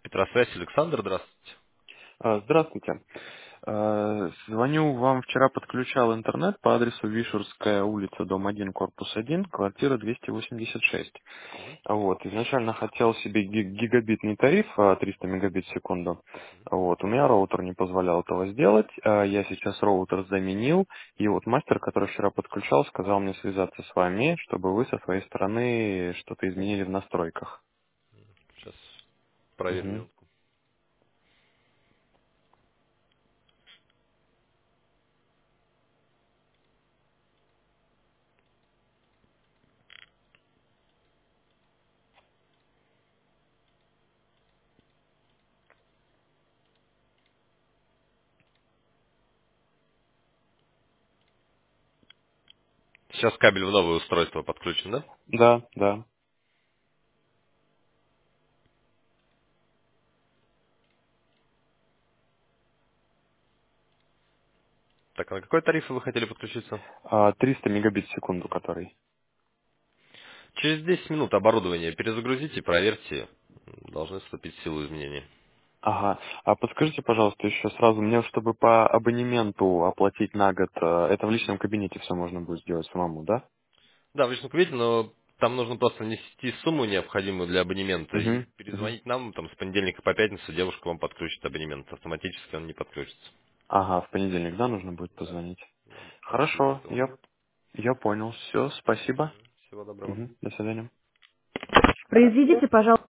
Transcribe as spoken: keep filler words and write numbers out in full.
Петросвязь, Александр, здравствуйте. А, Здравствуйте. А, Звоню вам. Вчера подключал интернет по адресу Вишурская улица, дом один, корпус один, квартира двести восемьдесят шесть. Вот. Изначально хотел себе ги- гигабитный тариф, а, триста мегабит в секунду. Вот. У меня роутер не позволял этого сделать. А, Я сейчас роутер заменил. И вот мастер, который вчера подключал, сказал мне связаться с вами, чтобы вы со своей стороны что-то изменили в настройках. Сейчас проверим Мгм. минутку. Сейчас кабель в новое устройство подключен, да? Да, да. Так, а на какой тариф вы хотели подключиться? А, триста мегабит в секунду, который. Через десять минут оборудование перезагрузите, проверьте. Должны вступить в силу изменения. Ага. А подскажите, пожалуйста, еще сразу, мне, чтобы по абонементу оплатить на год, э, это в личном кабинете все можно будет сделать самому, да? Да, в личном кабинете, но там нужно просто внести сумму необходимую для абонемента и Угу. Угу. перезвонить нам, там с понедельника по пятницу девушка вам подключит абонемент. Автоматически он не подключится. Ага, в понедельник, да, нужно будет Да. позвонить. Так что для Хорошо, этого. я, я понял. Все, спасибо. Всего доброго. Угу. До свидания. Произведите, пожалуйста.